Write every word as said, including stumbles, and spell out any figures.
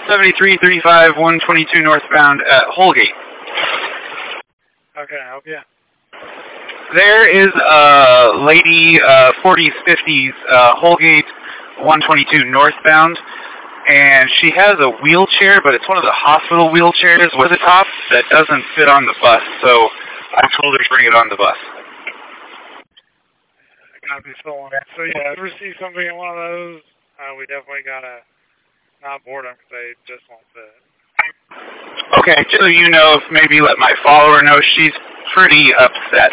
seventy-three thirty-five, one twenty-two northbound at Holgate. How can I help you? There is a lady, uh, forties, fifties, uh, Holgate, one twenty-two northbound, and she has a wheelchair, but it's one of the hospital wheelchairs with a top that doesn't fit on the bus, so I told her to bring it on the bus. Copy, so on. So yeah, if you receive something in one of those, uh, we definitely gotta not board them because they just won't fit. Okay, just so you know, maybe let my follower know, she's pretty upset.